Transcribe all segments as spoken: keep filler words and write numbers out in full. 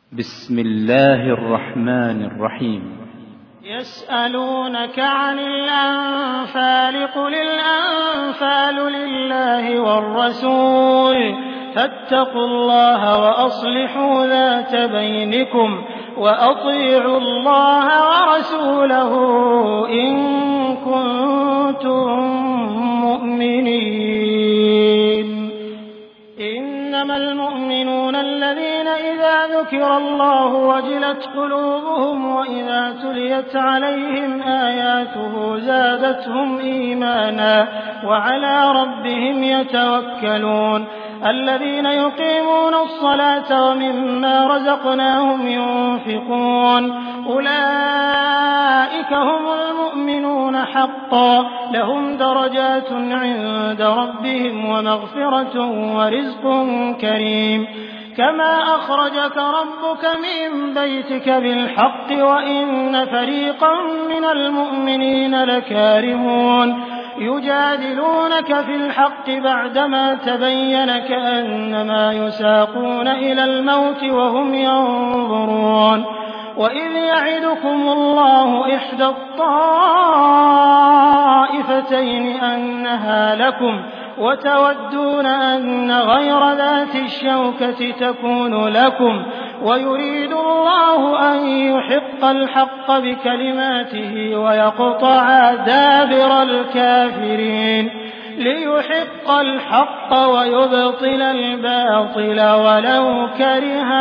بسم الله الرحمن الرحيم. يسألونك عن الأنفال قل الأنفال لله والرسول فاتقوا الله وأصلحوا ذات بينكم وأطيعوا الله ورسوله إن كنتم مؤمنين. إنما المؤمنون الذين إذا ذكر الله وجلت قلوبهم وإذا تليت عليهم آياته زادتهم إيمانا وعلى ربهم يتوكلون. الذين يقيمون الصلاة ومما رزقناهم ينفقون أولئك هم المؤمنون حقا لهم درجات عند ربهم ومغفرة ورزق كريم. كما أخرجك ربك من بيتك بالحق وإن فريقا من المؤمنين لكارهون يجادلونك في الحق بعدما تبين كأنما يساقون إلى الموت وهم ينظرون. وإذ يعدكم الله إحدى الطائفتين أنها لكم وتودون أن غير ذات الشوكة تكون لكم ويريد الله أن يحق الحق بكلماته ويقطع دابر الكافرين ليحق الحق ويبطل الباطل ولو كره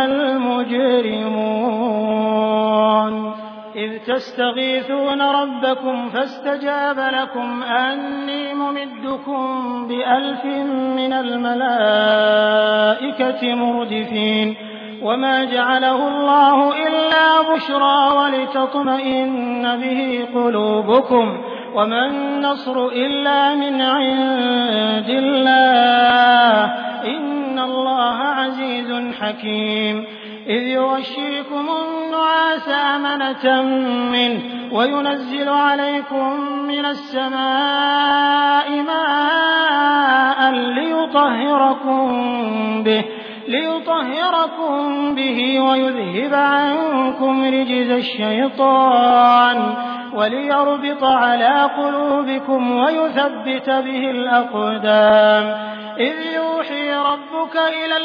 المجرمون. إذ تستغيثون ربكم فاستجاب لكم أني ممدكم بألف من الملائكة مردفين. وما جعله الله إلا بشرى ولتطمئن به قلوبكم وما النصر إلا من عند الله إن الله عزيز حكيم. إذ يغشيكم النعاس أمنة منه وينزل عليكم من السماء ماء ليطهركم به ليطهركم به ويذهب عنكم رجز الشيطان وليربط على قلوبكم ويثبت به الأقدام. إذ يوحي ربك إلى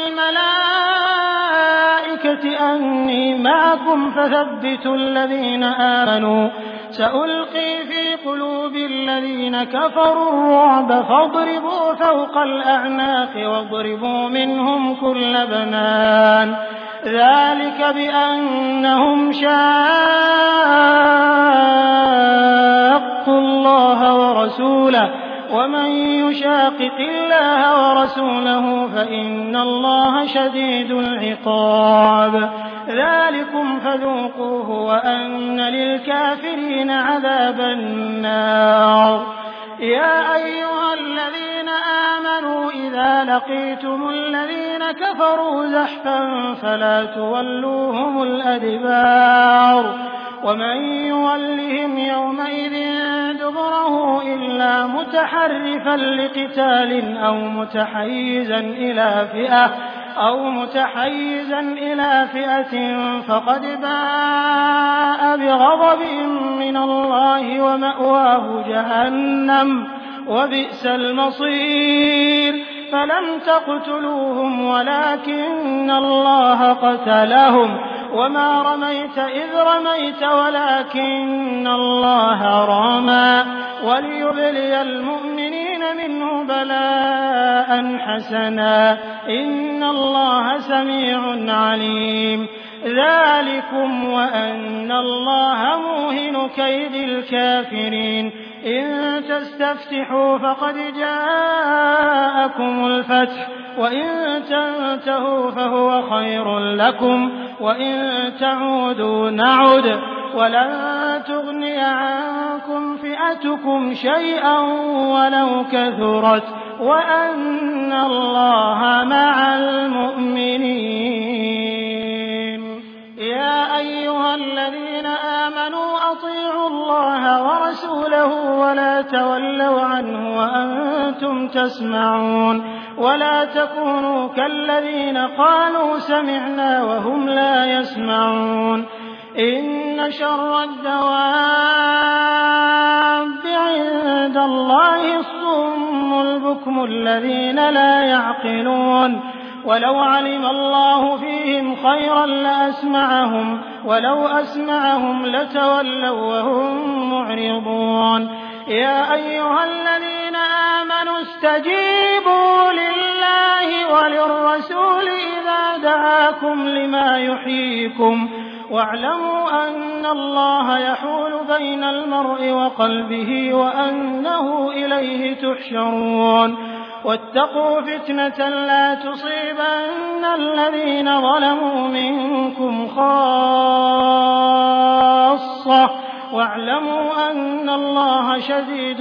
الملائكة أني معكم فثبتوا الذين آمنوا سألقي في قلوب الذين كفروا الرعب فاضربوا فوق الأعناق واضربوا منهم كل بنان. ذلك بأنهم شاقوا الله ورسوله ومن يشاقق الله ورسوله فإن الله شديد العقاب. ذلكم فذوقوه وأن للكافرين عذاب النار. يا أيها الذين آمنوا إذا لقيتم الذين كفروا زحفا فلا تولوهم الأدبار ومن يولهم يومئذ دبره إلا متحرفا لقتال أو متحيزا إلى فئة أو متحيزا إلى فئة فقد باء بغضب من الله ومأواه جهنم وبئس المصير. فلم تقتلوهم ولكن الله قتلهم وما رميت إذ رميت ولكن الله رمى وليبلي المؤمنين منه بلاء حسنا إن الله سميع عليم. ذلكم وأن الله موهن كيد الكافرين. إن تستفتحوا فقد جاءكم الفتح وإن تنتهوا فهو خير لكم وإن تعودوا نعد ولن تغني عنكم فئتكم شيئا ولو كثرت وأن الله مع المؤمنين. يا أيها الذين آمنوا أطيعوا الله ورسوله ولا تولوا عنه وأنتم تسمعون ولا تكونوا كالذين قالوا سمعنا وهم لا يسمعون إن شر الدواب عند الله الصم البكم الذين لا يعقلون ولو علم الله فيهم خيرا لأسمعهم ولو أسمعهم لتولوا وهم معرضون يا أيها الذين آمنوا استجيبوا لله وللرسول إذا دعاكم لما يحييكم واعلموا أن الله يحول بين المرء وقلبه وأنه إليه تحشرون واتقوا فتنة لا تصيبن الذين ظلموا منكم خاصة واعلموا أن الله شديد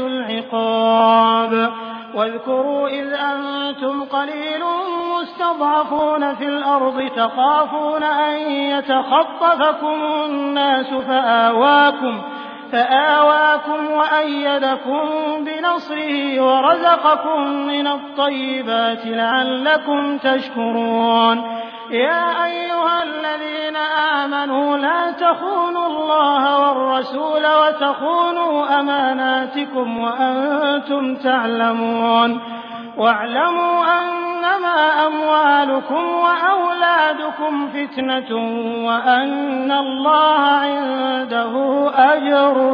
العقاب واذكروا إذ أنتم قليل مستضعفون في الأرض تخافون أن يتخطفكم الناس فآواكم فآواكم وأيدكم بنصره ورزقكم من الطيبات لعلكم تشكرون يا أيها الذين آمنوا لا تخونوا الله والرسول وتخونوا أماناتكم وأنتم تعلمون واعلموا أنما أموالكم وأولادكم فتنة وأن الله عنده أجر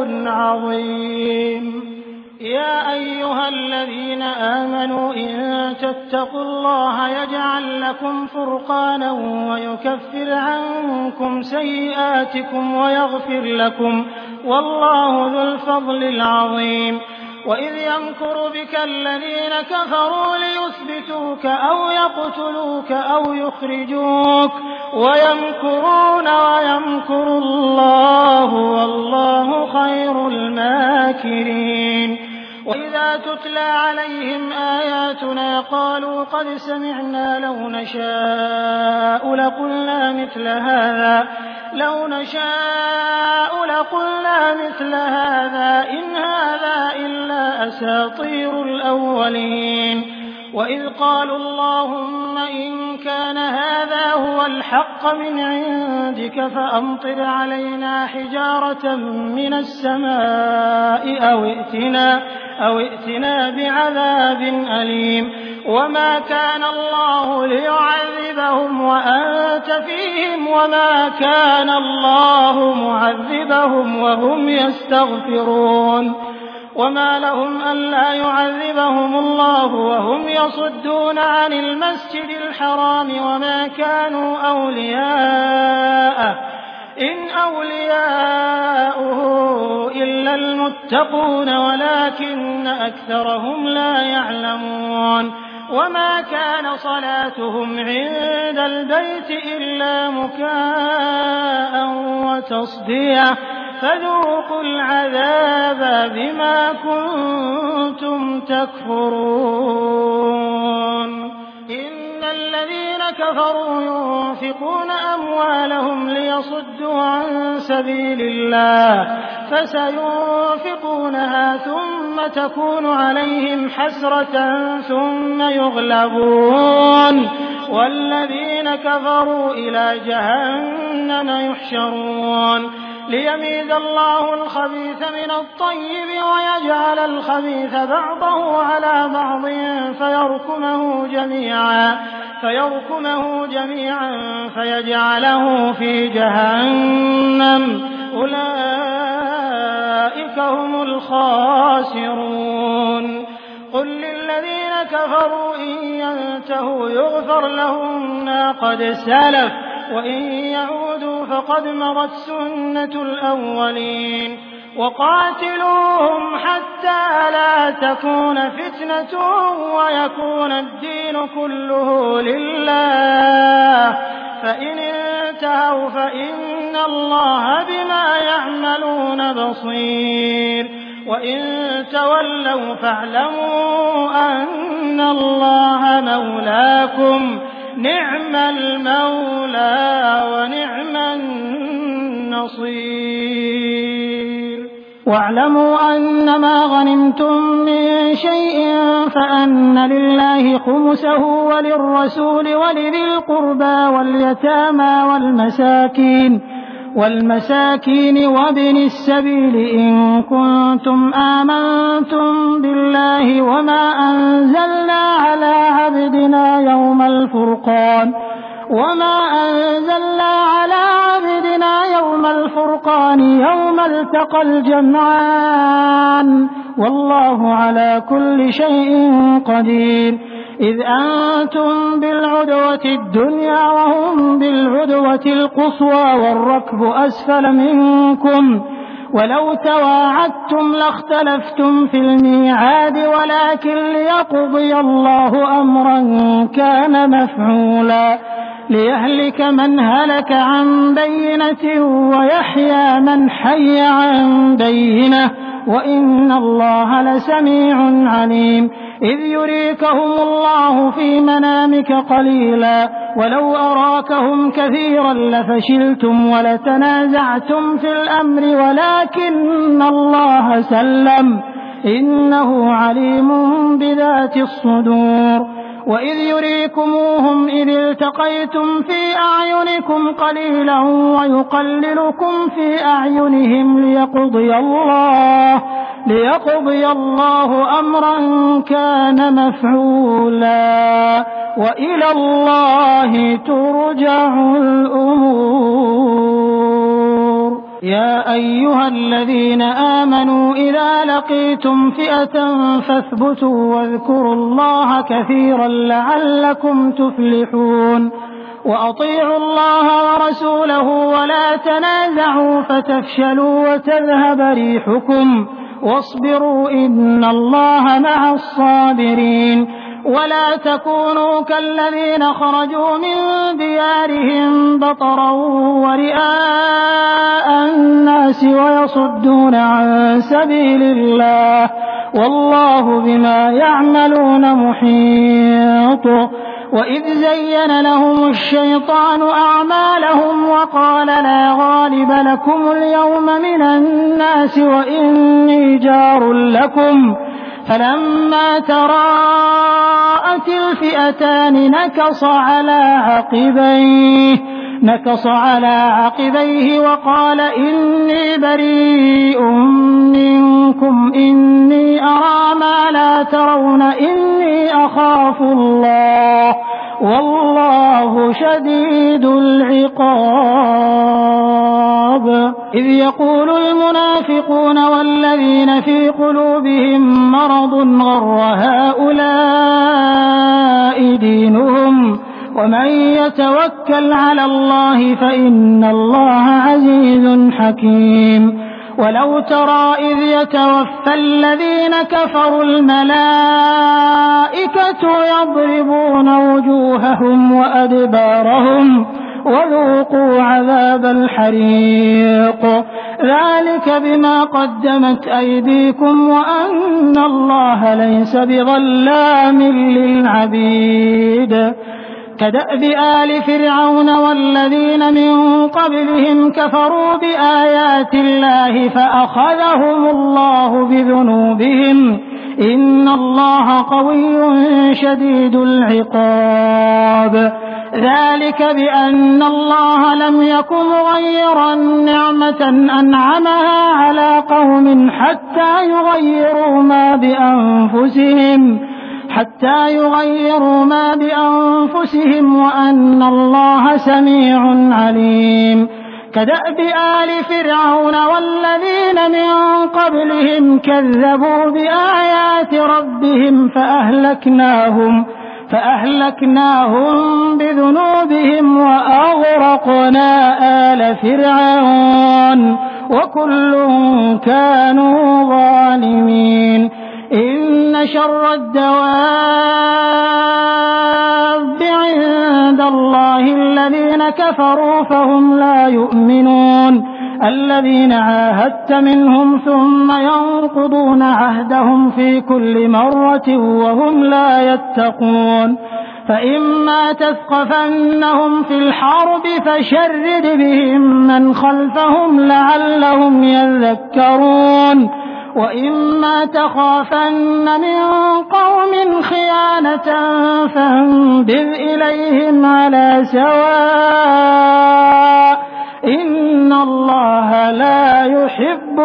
عظيم يا أيها الذين آمنوا إن تتقوا الله يجعل لكم فرقانا ويكفر عنكم سيئاتكم ويغفر لكم والله ذو الفضل العظيم وإذ يمكر بك الذين كفروا ليثبتوك أو يقتلوك أو يخرجوك ويمكرون ويمكر الله والله خير الماكرين وإذا تتلى عليهم آياتنا قالوا قد سمعنا لو نشاء لقلنا مثل هذا لو نشاء لقلنا مثل هذا إن هذا إلا أساطير الأولين وإذ قالوا اللهم إن كان هذا هو الحق من عندك فأمطر علينا حجارة من السماء أو ائتنا, أو ائتنا بعذاب أليم وما كان الله ليعذبهم وأنت فيهم وما كان الله معذبهم وهم يستغفرون وما لهم ألا يعذبهم الله وهم يصدون عن المسجد الحرام وما كانوا أولياءه إن أولياؤه إلا المتقون ولكن أكثرهم لا يعلمون وما كان صلاتهم عند البيت إلا مكاء وتصدية فذوقوا العذاب بما كنتم تكفرون إن الذين كفروا ينفقون أموالهم ليصدوا عن سبيل الله فسينفقونها ثم تكون عليهم حسرة ثم يغلبون والذين كفروا إلى جهنم يحشرون ليميز الله الخبيث من الطيب ويجعل الخبيث بعضه على بعض فيركمه جميعا فيركمه جميعا فيجعله في جهنم أولئك هم الخاسرون قل للذين كفروا إن ينتهوا يغفر لهم ما قد سلف وإن يعودوا فقد مضت سنة الأولين وقاتلوهم حتى لا تكون فتنة ويكون الدين كله لله فإن انتهوا فإن الله بما يعملون بصير وإن تولوا فاعلموا أن الله مولاكم نعم المولى ونعم النصير واعلموا أنما غنمتم من شيء فأن لله خمسه وللرسول ولذي القربى واليتامى والمساكين والمساكين وابن السبيل إن كنتم آمنتم بالله وما أنزلنا على عبدنا يوم الفرقان وما أنزلنا على عبدنا يوم الفرقان يوم التقى الجمعان والله على كل شيء قدير إذ أنتم بالعدوة الدنيا وهم بالعدوة القصوى والركب أسفل منكم ولو تواعدتم لاختلفتم في الميعاد ولكن ليقضي الله أمرا كان مفعولا ليهلك من هلك عن بينة ويحيى من حي عن بينة وإن الله لسميع عليم إذ يريكهم الله في منامك قليلا ولو أراكهم كثيرا لفشلتم ولتنازعتم في الأمر ولكن الله سلم إنه عليم بذات الصدور وإذ يريكموهم إذ التقيتم في أعينكم قليلا ويقللكم في أعينهم ليقضي الله ليقضي الله أمرا كان مفعولا وإلى الله ترجع الأمور يا أيها الذين آمنوا إذا لقيتم فئة فاثبتوا واذكروا الله كثيرا لعلكم تفلحون وأطيعوا الله ورسوله ولا تنازعوا فتفشلوا وتذهب ريحكم واصبروا إن الله مع الصابرين ولا تكونوا كالذين خرجوا من ديارهم بطرا ورئاء الناس ويصدون عن سبيل الله والله بما يعملون محيط وإذ زين لهم الشيطان أعمالهم وقال لا غالب لكم اليوم من الناس وإني جار لكم فلما تراءت الفئتان نكص على عقبيه نكص على عقبيه وقال إني بريء منكم إني أرى ما لا ترون إني أخاف الله والله شديد العقاب إذ يقول المنافقون والذين في قلوبهم مرض غر هؤلاء دينهم ومن يتوكل على الله فإن الله عزيز حكيم ولو ترى إذ يتوفى الذين كفروا الملائكة يضربون وجوههم وأدبارهم وذوقوا عذاب الحريق ذلك بما قدمت أيديكم وأن الله ليس بظلام للعبيد كدأب آل فرعون والذين من قبلهم كفروا بآيات الله فأخذهم الله بذنوبهم إن الله قوي شديد العقاب ذلك بأن الله لم يكن مغيرا نعمة أنعمها على قوم حتى يغيروا ما بأنفسهم حتى يغيروا ما بأنفسهم وأن الله سميع عليم كدأب آل فرعون والذين من قبلهم كذبوا بآيات ربهم فأهلكناهم فأهلكناهم بذنوبهم وأغرقنا آل فرعون وكل كانوا ظالمين إن شر الدواب عند الله الذين كفروا فهم لا يؤمنون الذين عاهدت منهم ثم ينقضون عهدهم في كل مرة وهم لا يتقون فإما تثقفنهم في الحرب فشرد بهم من خلفهم لعلهم يذكرون وإما تخافن من قوم خيانة فانبذ إليهم على سواء إن الله لا يحب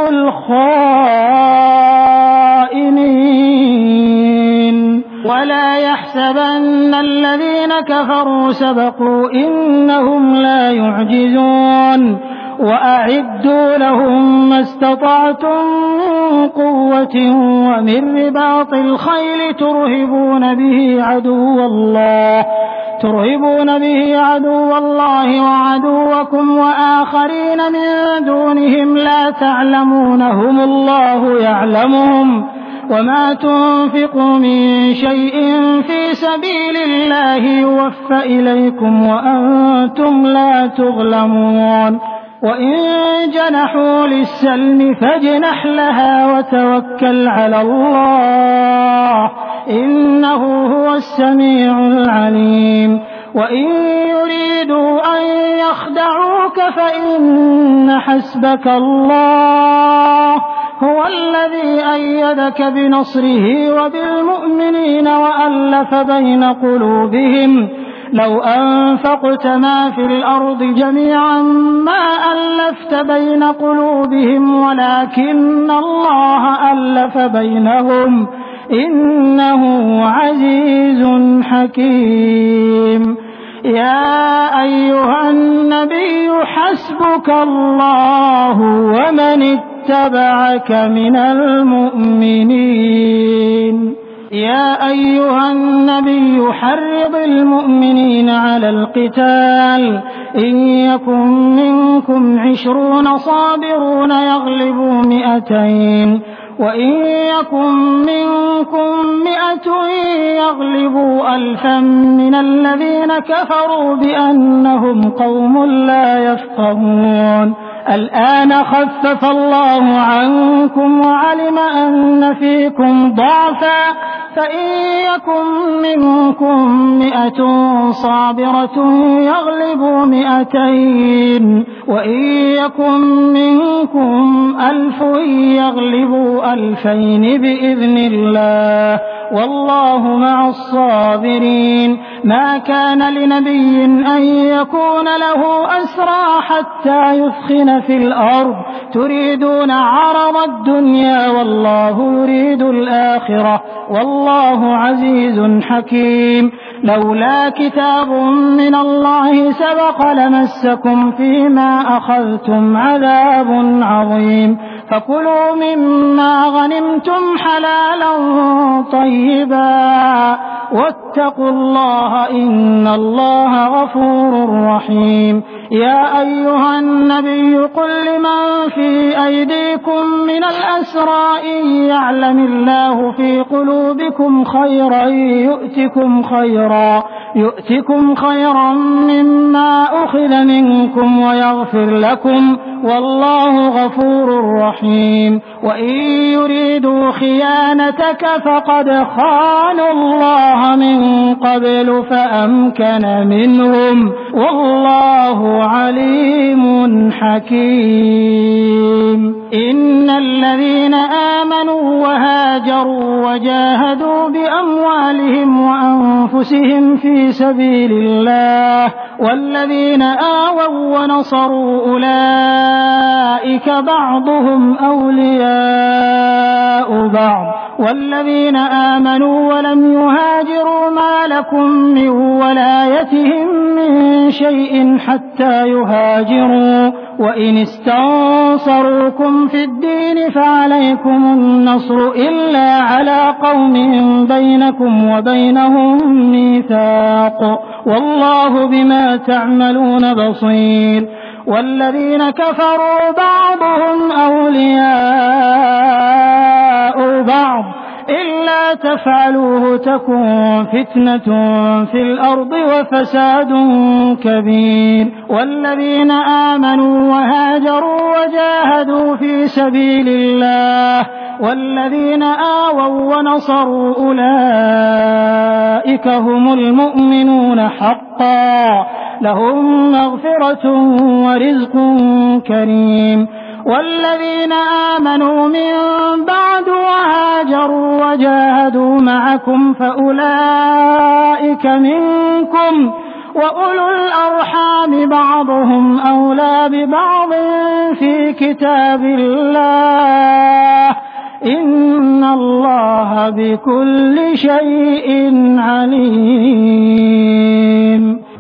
الخائنين ولا يحسبن الذين كفروا سبقوا إنهم لا يعجزون وأعدوا لهم ما استطعتم من قوة ومن رباط الخيل ترهبون به عدو الله ترهبون به عدو الله وعدوكم وآخرين من دونهم لا تعلمونهم الله يعلمهم وما تنفقوا من شيء في سبيل الله يوفى إليكم وأنتم لا تظلمون وإن جنحوا للسلم فاجنح لها وتوكل على الله إنه هو السميع العليم وإن يريدوا أن يخدعوك فإن حسبك الله هو الذي أيدك بنصره وبالمؤمنين وألف بين قلوبهم لو أنفقت ما في الأرض جميعا ما ألفت بين قلوبهم ولكن الله ألف بينهم إنه عزيز حكيم يا أيها النبي حسبك الله ومن اتبعك من المؤمنين يا أيها النبي حرض المؤمنين على القتال إن يكن منكم عشرون صابرون يغلبوا مئتين وإن يكن منكم مئة يغلبوا ألفا من الذين كفروا بأنهم قوم لا يفقهون الآن خفف الله عنكم وعلم أن فيكم ضعفا فإن يكن منكم مئة صابرة يغلبوا مئتين وإن يكن منكم ألف يغلبوا ألفين بإذن الله والله مع الصابرين ما كان لنبي أن يكون له أسرى حتى يثخن في الأرض تريدون عرض الدنيا والله يريد الآخرة والله عزيز حكيم لولا كتاب من الله سبق لمسكم فيما أخذتم عذاب عظيم فكلوا مما غنمتم حلالا طيبا واتقوا الله إن الله غفور رحيم يا أيها النبي قل لمن في أيديكم من الأسرى إن يعلم الله في قلوبكم خيرا يؤتكم خيرا يؤتكم خيرا مما أخذ منكم ويغفر لكم والله غفور رحيم وإن يريدوا خيانتك فقد خانوا الله من قبل فأمكن منهم والله عليم حكيم إن الذين آمنوا وهاجروا وجاهدوا بأموالهم وأنفسهم في سبيل الله والذين آووا ونصروا أولئك بعضهم أولياء بعض والذين آمنوا ولم يهاجروا ما لكم من ولايتهم من شيء حتى يهاجروا وإن استنصروكم في الدين فعليكم النصر إلا على قوم بينكم وبينهم ميثاق والله بما تعملون بصير والذين كفروا بعضهم أولياء بعض إلا تفعلوه تكن فتنة في الأرض وفساد كبير والذين آمنوا وهاجروا وجاهدوا في سبيل الله والذين آووا ونصروا أولئك هم المؤمنون حقا لهم مغفرة ورزق كريم والذين آمنوا من بعد وهاجروا وجاهدوا معكم فأولئك منكم وأولو الأرحام بعضهم أولى ببعض في كتاب الله إن الله بكل شيء عليم.